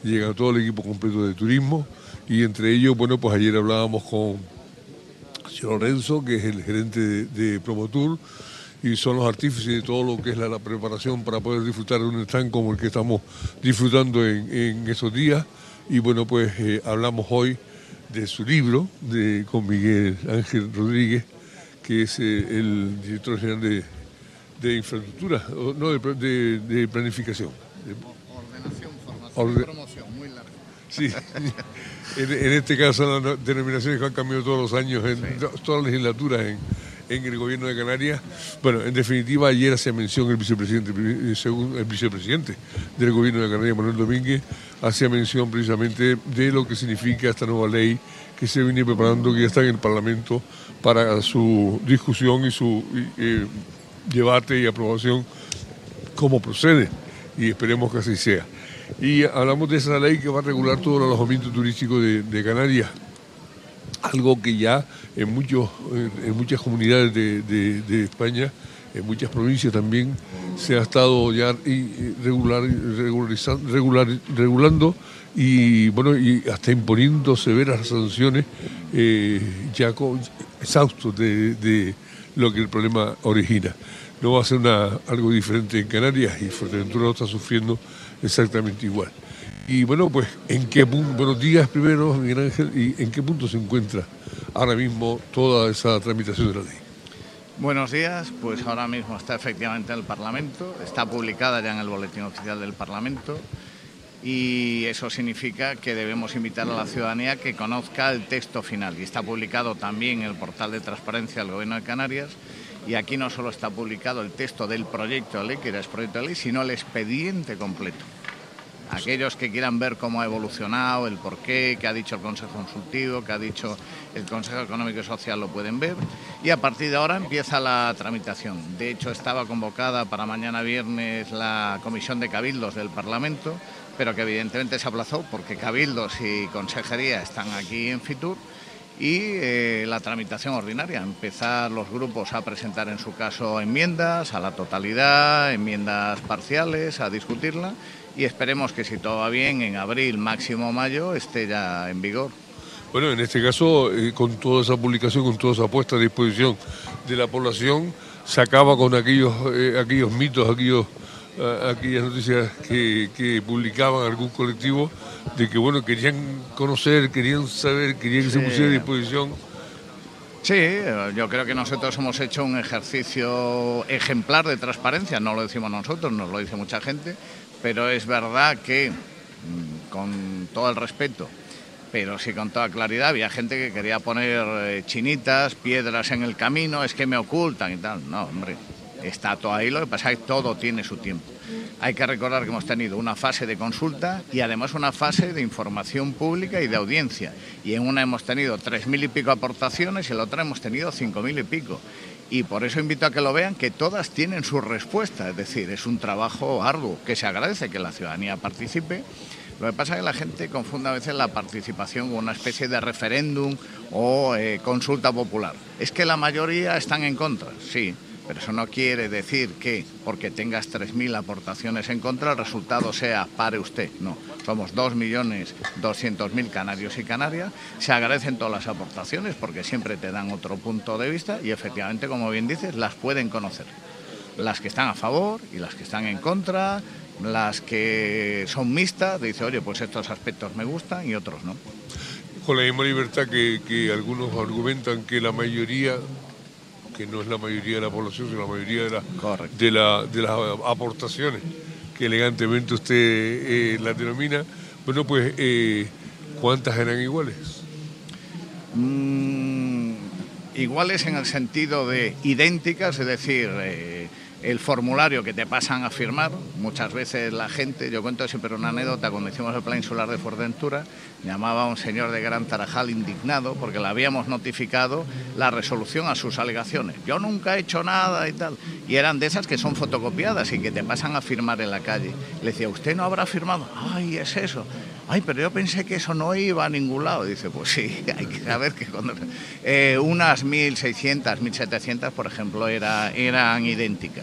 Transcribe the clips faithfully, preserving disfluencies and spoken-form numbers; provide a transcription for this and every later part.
llega todo el equipo completo de turismo y entre ellos, bueno, pues ayer hablábamos con el señor Lorenzo, que es el gerente de, de Promotour, y son los artífices de todo lo que es la, la preparación para poder disfrutar de un stand como el que estamos disfrutando en, en esos días. Y bueno, pues eh, hablamos hoy de su libro de, con Miguel Ángel Rodríguez, que es eh, el director general de, de infraestructura, no, de, de, de planificación. Ordenación, formación Orde... y promoción, muy largo. Sí, en, en este caso las denominaciones que han cambiado todos los años, en sí. todas las legislaturas en, en el gobierno de Canarias. Bueno, en definitiva, ayer hacía mención el vicepresidente, el vicepresidente del gobierno de Canarias, Manuel Domínguez, hacía mención precisamente de lo que significa esta nueva ley que se viene preparando, que ya está en el Parlamento para su discusión y su eh, debate y aprobación, cómo procede, y esperemos que así sea. Y hablamos de esa ley que va a regular todo el alojamiento turístico de, de Canarias, algo que ya en, muchos, en muchas comunidades de, de, de España, en muchas provincias también, se ha estado ya regular, regularizando, regular, regulando y bueno y hasta imponiendo severas sanciones eh, ya con, exhaustos de, de lo que el problema origina. No va a ser una, algo diferente en Canarias y Fuerteventura lo está sufriendo exactamente igual. Y bueno, pues, ¿en qué punto? Buenos días primero, Miguel Ángel, ¿y en qué punto se encuentra ahora mismo toda esa tramitación de la ley? Buenos días, pues ahora mismo está efectivamente en el Parlamento, está publicada ya en el Boletín Oficial del Parlamento y eso significa que debemos invitar a la ciudadanía que conozca el texto final y está publicado también en el portal de transparencia del Gobierno de Canarias. Y aquí no solo está publicado el texto del proyecto de ley, que era el proyecto de ley, sino el expediente completo. Aquellos que quieran ver cómo ha evolucionado, el porqué, qué ha dicho el Consejo Consultivo, qué ha dicho el Consejo Económico y Social, lo pueden ver. Y a partir de ahora empieza la tramitación. De hecho, estaba convocada para mañana viernes la Comisión de Cabildos del Parlamento, pero que evidentemente se aplazó porque Cabildos y Consejería están aquí en Fitur. Y eh, la tramitación ordinaria, empezar los grupos a presentar en su caso enmiendas a la totalidad, enmiendas parciales, a discutirla y esperemos que si todo va bien en abril, máximo mayo, esté ya en vigor. Bueno, en este caso, eh, con toda esa publicación, con toda esa puesta a disposición de la población, se acaba con aquellos, eh, aquellos mitos, aquellos... aquellas noticias que, que publicaban algún colectivo de que bueno querían conocer, querían saber, querían que sí. se pusiera a disposición. Sí, yo creo que nosotros hemos hecho un ejercicio ejemplar de transparencia, no lo decimos nosotros, nos lo dice mucha gente, pero es verdad que, con todo el respeto, pero sí con toda claridad, había gente que quería poner chinitas, piedras en el camino, es que me ocultan y tal. No, hombre. Está todo ahí, lo que pasa es que todo tiene su tiempo. Hay que recordar que hemos tenido una fase de consulta y además una fase de información pública y de audiencia. Y en una hemos tenido tres mil y pico aportaciones y en la otra hemos tenido cinco mil y pico. Y por eso invito a que lo vean, que todas tienen su respuesta. Es decir, es un trabajo arduo, que se agradece que la ciudadanía participe. Lo que pasa es que la gente confunde a veces la participación con una especie de referéndum o eh, consulta popular. Es que la mayoría están en contra, sí. Pero eso no quiere decir que porque tengas tres mil aportaciones en contra el resultado sea pare usted. No, somos dos millones doscientos mil canarios y canarias. Se agradecen todas las aportaciones porque siempre te dan otro punto de vista y efectivamente, como bien dices, las pueden conocer. Las que están a favor y las que están en contra, las que son mixtas, dice, oye, pues estos aspectos me gustan y otros no. Con la misma libertad que, que algunos argumentan que la mayoría... que no es la mayoría de la población, sino la mayoría de, la, de, la, de las aportaciones que elegantemente usted eh, las denomina. Bueno, pues, eh, ¿cuántas eran iguales? Mm, iguales en el sentido de idénticas, es decir, eh, el formulario que te pasan a firmar, muchas veces la gente, yo cuento siempre una anécdota, cuando hicimos el plan insular de Fuerteventura, llamaba a un señor de Gran Tarajal indignado porque le habíamos notificado la resolución a sus alegaciones. Yo nunca he hecho nada y tal. Y eran de esas que son fotocopiadas y que te pasan a firmar en la calle. Le decía, ¿usted no habrá firmado? Ay, es eso. Ay, pero yo pensé que eso no iba a ningún lado. Dice, pues sí, hay que saber que cuando... Eh, unas mil seiscientas, mil setecientas, por ejemplo, era, eran idénticas.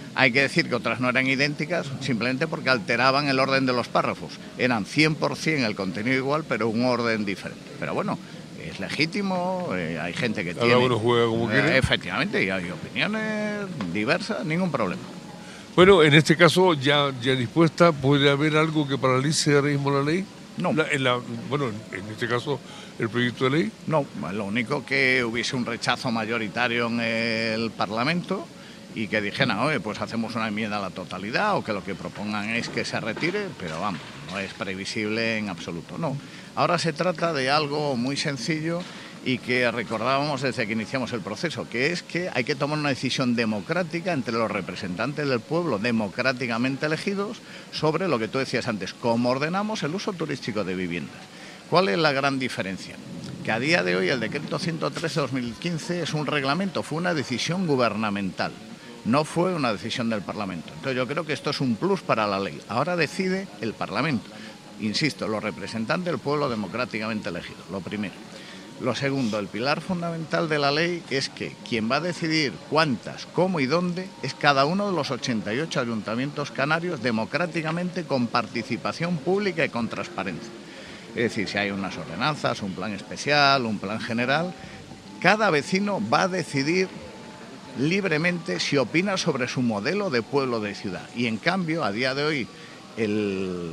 Hay que decir que otras no eran idénticas simplemente porque alteraban el orden de los párrafos. Eran cien por cien el contenido igual, pero un orden diferente. Pero bueno, es legítimo, eh, hay gente que Cada tiene... uno juega como eh, quiere. Efectivamente, y hay opiniones diversas, ningún problema. Bueno, en este caso, ya, ya dispuesta, ¿puede haber algo que paralice ahora mismo la ley? No. La, en la, bueno, en este caso, el proyecto de ley. No, lo único que hubiese un rechazo mayoritario en el Parlamento y que dijeran, oye, pues hacemos una enmienda a la totalidad o que lo que propongan es que se retire, pero vamos, no es previsible en absoluto, no. Ahora se trata de algo muy sencillo y que recordábamos desde que iniciamos el proceso, que es que hay que tomar una decisión democrática entre los representantes del pueblo democráticamente elegidos sobre lo que tú decías antes, cómo ordenamos el uso turístico de viviendas. ¿Cuál es la gran diferencia? Que a día de hoy el decreto ciento trece de dos mil quince es un reglamento, fue una decisión gubernamental, no fue una decisión del Parlamento. Entonces yo creo que esto es un plus para la ley. Ahora decide el Parlamento, insisto, los representantes del pueblo democráticamente elegidos, lo primero. Lo segundo, el pilar fundamental de la ley es que quien va a decidir cuántas, cómo y dónde es cada uno de los ochenta y ocho ayuntamientos canarios democráticamente con participación pública y con transparencia. Es decir, si hay unas ordenanzas, un plan especial, un plan general, cada vecino va a decidir libremente si opina sobre su modelo de pueblo de ciudad. Y en cambio, a día de hoy, el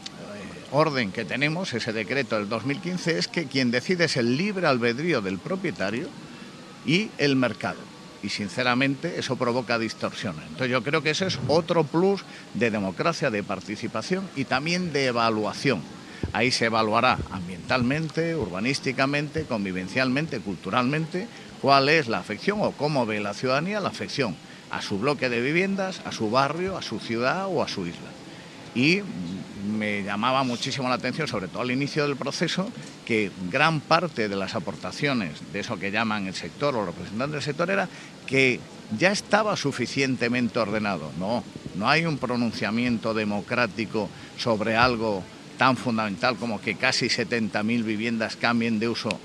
orden que tenemos, ese decreto del dos mil quince, es que quien decide es el libre albedrío del propietario y el mercado. Y sinceramente eso provoca distorsiones. Entonces yo creo que ese es otro plus de democracia, de participación y también de evaluación. Ahí se evaluará ambientalmente, urbanísticamente, convivencialmente, culturalmente, cuál es la afección o cómo ve la ciudadanía la afección a su bloque de viviendas, a su barrio, a su ciudad o a su isla. Y me llamaba muchísimo la atención, sobre todo al inicio del proceso, que gran parte de las aportaciones de eso que llaman el sector o representantes del sector era que ya estaba suficientemente ordenado. No, no hay un pronunciamiento democrático sobre algo tan fundamental como que casi setenta mil viviendas cambien de uso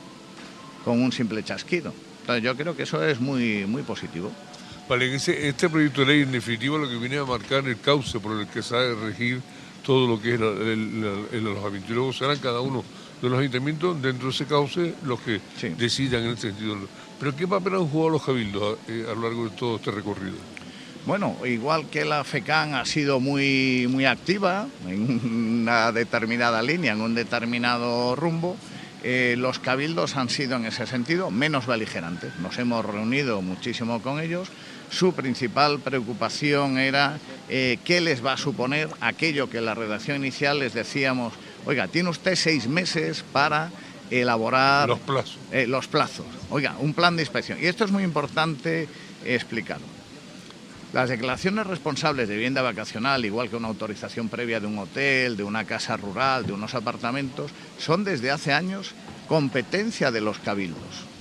con un simple chasquido. Entonces yo creo que eso es muy, muy positivo. Vale, ese, este proyecto de ley en definitiva lo que viene a marcar el cauce por el que se ha de regir todo lo que es el, el, el alojamiento. Y luego serán cada uno de los ayuntamientos dentro de ese cauce los que sí. decidan en ese sentido. Pero ¿qué papel han jugado los cabildos a, a lo largo de todo este recorrido? Bueno, igual que la FECAN ha sido muy, muy activa en una determinada línea, en un determinado rumbo, eh, los cabildos han sido en ese sentido menos beligerantes. Nos hemos reunido muchísimo con ellos. Su principal preocupación era eh, qué les va a suponer aquello que en la redacción inicial les decíamos, oiga, tiene usted seis meses para elaborar los plazos. Eh, los plazos. Oiga, un plan de inspección. Y esto es muy importante eh, explicarlo. Las declaraciones responsables de vivienda vacacional, igual que una autorización previa de un hotel, de una casa rural, de unos apartamentos, son desde hace años competencia de los cabildos.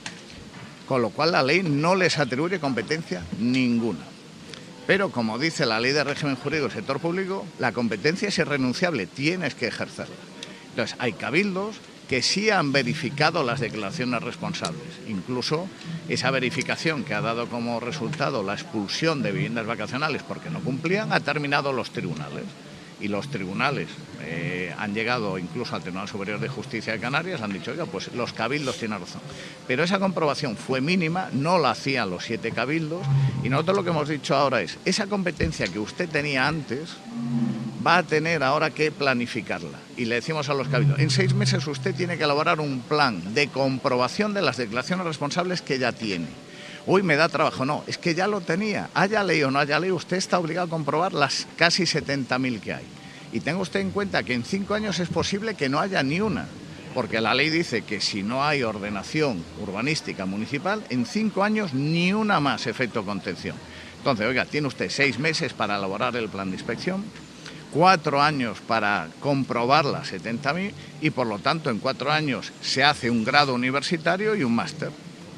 Con lo cual la ley no les atribuye competencia ninguna. Pero como dice la ley de régimen jurídico del sector público, la competencia es irrenunciable, tienes que ejercerla. Entonces hay cabildos que sí han verificado las declaraciones responsables. Incluso esa verificación que ha dado como resultado la expulsión de viviendas vacacionales porque no cumplían, ha terminado los tribunales. Y los tribunales eh, han llegado incluso al Tribunal Superior de Justicia de Canarias, han dicho, oiga, pues los cabildos tienen razón. Pero esa comprobación fue mínima, no la hacían los siete cabildos, y nosotros lo que hemos dicho ahora es, esa competencia que usted tenía antes va a tener ahora que planificarla. Y le decimos a los cabildos, en seis meses usted tiene que elaborar un plan de comprobación de las declaraciones responsables que ya tiene. Uy, me da trabajo. No, es que ya lo tenía. Haya ley o no haya ley, usted está obligado a comprobar las casi setenta mil que hay. Y tenga usted en cuenta que en cinco años es posible que no haya ni una, porque la ley dice que si no hay ordenación urbanística municipal, en cinco años ni una más efecto contención. Entonces, oiga, tiene usted seis meses para elaborar el plan de inspección, cuatro años para comprobar las setenta mil y, por lo tanto, en cuatro años se hace un grado universitario y un máster.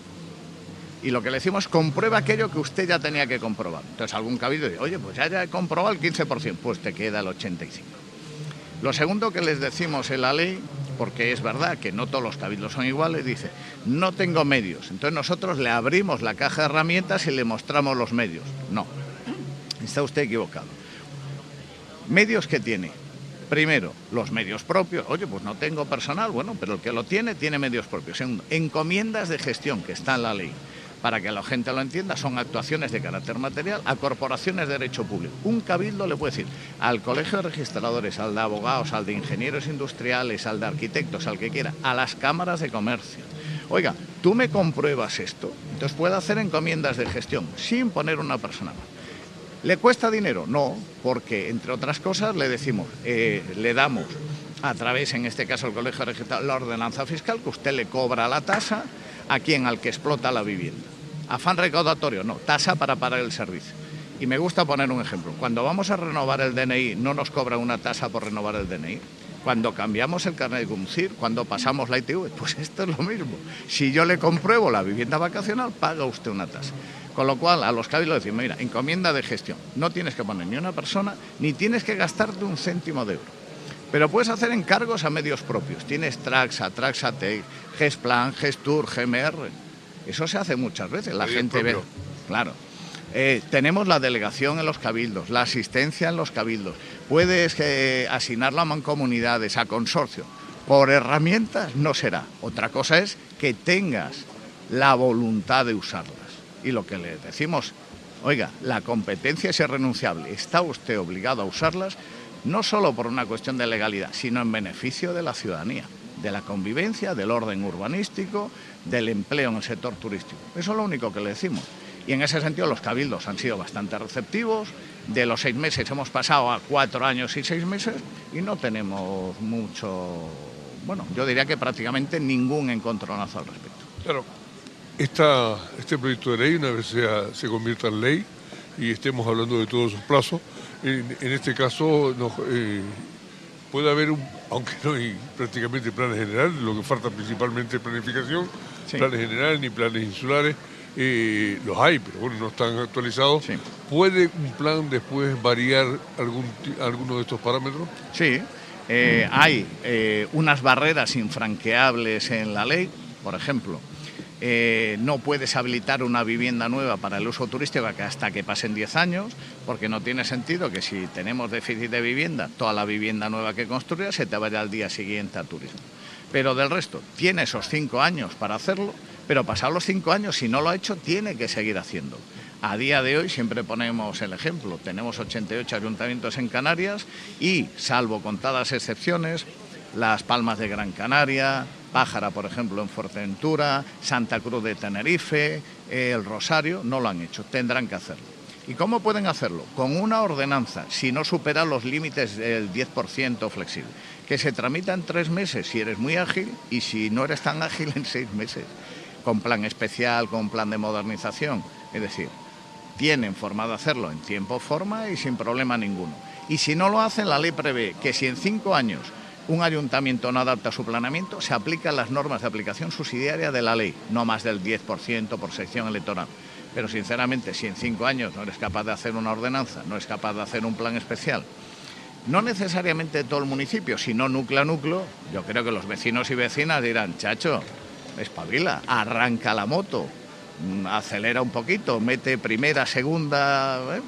Y lo que le decimos es comprueba aquello que usted ya tenía que comprobar. Entonces algún cabildo dice, oye, pues ya, ya he comprobado el quince por ciento, pues te queda el ochenta y cinco por ciento. Lo segundo que les decimos en la ley, porque es verdad que no todos los cabildos son iguales, dice, no tengo medios. Entonces nosotros le abrimos la caja de herramientas y le mostramos los medios. No. Está usted equivocado. ¿Medios que tiene? Primero, los medios propios. Oye, pues no tengo personal. Bueno, pero el que lo tiene, tiene medios propios. Segundo, encomiendas de gestión, que está en la ley. Para que la gente lo entienda, son actuaciones de carácter material a corporaciones de derecho público. Un cabildo le puede decir al colegio de registradores, al de abogados, al de ingenieros industriales, al de arquitectos, al que quiera, a las cámaras de comercio. Oiga, tú me compruebas esto, entonces puede hacer encomiendas de gestión sin poner una persona más. ¿Le cuesta dinero? No, porque entre otras cosas le decimos, eh, le damos a través, en este caso el colegio de registradores, la ordenanza fiscal, que usted le cobra la tasa a quien, al que explota la vivienda. Afán recaudatorio, no, tasa para pagar el servicio. Y me gusta poner un ejemplo. Cuando vamos a renovar el D N I, no nos cobra una tasa por renovar el D N I. Cuando cambiamos el carnet de conducir, cuando pasamos la I T V, pues esto es lo mismo. Si yo le compruebo la vivienda vacacional, paga usted una tasa. Con lo cual, a los cabildos decimos, mira, encomienda de gestión. No tienes que poner ni una persona, ni tienes que gastarte un céntimo de euro. Pero puedes hacer encargos a medios propios. Tienes Traxa, Traxatec, Gesplan, Gestur, G M R. Eso se hace muchas veces. La Medio gente propio. ve. Claro. Eh, tenemos la delegación en los cabildos, la asistencia en los cabildos. Puedes eh, asignarlo a mancomunidades, a consorcios. Por herramientas no será. Otra cosa es que tengas la voluntad de usarlas. Y lo que le decimos, oiga, la competencia es irrenunciable. Está usted obligado a usarlas, no solo por una cuestión de legalidad, sino en beneficio de la ciudadanía, de la convivencia, del orden urbanístico, del empleo en el sector turístico. Eso es lo único que le decimos. Y en ese sentido los cabildos han sido bastante receptivos. De los seis meses hemos pasado a cuatro años y seis meses y no tenemos mucho, bueno, yo diría que prácticamente ningún encontronazo al respecto. Claro, esta, este proyecto de ley, una vez sea, se convierta en ley y estemos hablando de todos sus plazos, en, en este caso nos, eh, puede haber, un, aunque no hay prácticamente planes generales, lo que falta principalmente es planificación, sí. Planes generales ni planes insulares. Eh, los hay, pero bueno, no están actualizados. Sí. ¿Puede un plan después variar algún, alguno de estos parámetros? Sí, eh, hay eh, unas barreras infranqueables en la ley. Por ejemplo, eh, no puedes habilitar una vivienda nueva para el uso turístico hasta que pasen diez años, porque no tiene sentido que si tenemos déficit de vivienda, toda la vivienda nueva que construyas se te vaya al día siguiente a turismo. Pero del resto, tiene esos cinco años para hacerlo, pero pasados los cinco años, si no lo ha hecho, tiene que seguir haciendo. A día de hoy siempre ponemos el ejemplo, tenemos ochenta y ocho ayuntamientos en Canarias y, salvo contadas excepciones, Las Palmas de Gran Canaria, Pájara, por ejemplo, en Fuerteventura, Santa Cruz de Tenerife, eh, El Rosario, no lo han hecho, tendrán que hacerlo. ¿Y cómo pueden hacerlo? Con una ordenanza, si no supera los límites del diez por ciento flexible, que se tramita en tres meses si eres muy ágil y si no eres tan ágil en seis meses, con plan especial, con plan de modernización. Es decir, tienen forma de hacerlo en tiempo, forma y sin problema ninguno. Y si no lo hacen, la ley prevé que si en cinco años un ayuntamiento no adapta su planeamiento, se aplican las normas de aplicación subsidiaria de la ley, no más del diez por ciento por sección electoral. Pero sinceramente, si en cinco años no eres capaz de hacer una ordenanza, no eres capaz de hacer un plan especial, no necesariamente todo el municipio, sino núcleo a núcleo, yo creo que los vecinos y vecinas dirán, chacho, espabila, arranca la moto, acelera un poquito, mete primera, segunda. ¿eh?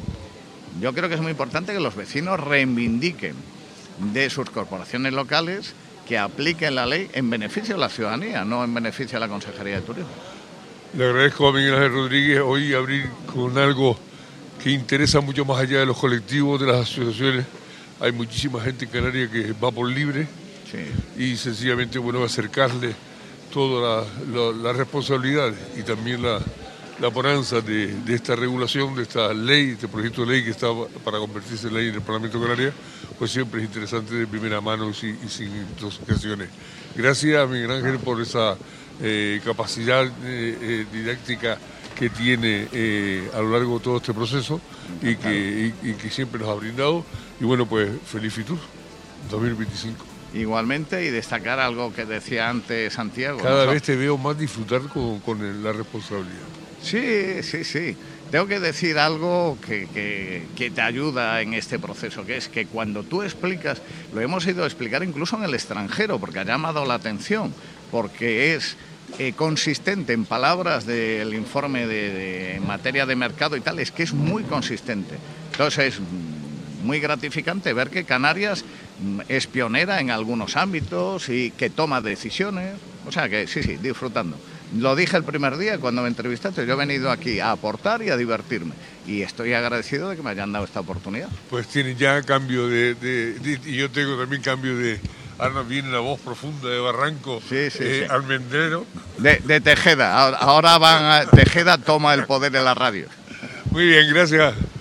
Yo creo que es muy importante que los vecinos reivindiquen de sus corporaciones locales que apliquen la ley en beneficio de la ciudadanía, no en beneficio de la Consejería de Turismo. Le agradezco a Miguel Ángel Rodríguez hoy abrir con algo que interesa mucho más allá de los colectivos, de las asociaciones. Hay muchísima gente en Canarias que va por libre, sí. Y sencillamente bueno acercarle todas las la, la responsabilidades y también la, la bonanza de, de esta regulación, de esta ley, de este proyecto de ley que está para convertirse en ley en el Parlamento de Canarias, pues siempre es interesante de primera mano y sin, y sin intoxicaciones. Gracias a Miguel Ángel por esa eh, capacidad eh, eh, didáctica que tiene eh, a lo largo de todo este proceso y que, y, y que siempre nos ha brindado. Y bueno, pues feliz Fitur dos mil veinticinco. Igualmente, y destacar algo que decía antes Santiago. Cada ¿no? vez te veo más disfrutar con, con el, la responsabilidad. Sí, sí, sí. Tengo que decir algo que, que, que te ayuda en este proceso, que es que cuando tú explicas, lo hemos ido a explicar incluso en el extranjero, porque ha llamado la atención, porque es eh, consistente en palabras del informe de, de, en materia de mercado y tal, es que es muy consistente. Entonces es muy gratificante ver que Canarias es pionera en algunos ámbitos y que toma decisiones. O sea que sí, sí, disfrutando. Lo dije el primer día cuando me entrevistaste, yo he venido aquí a aportar y a divertirme. Y estoy agradecido de que me hayan dado esta oportunidad. Pues tienen ya cambio de, de, de... Y yo tengo también cambio de... Ahora viene la voz profunda de Barranco, sí, sí, eh, sí. almendrero. De, de Tejeda, ahora van a, Tejeda toma el poder en la radio. Muy bien, gracias.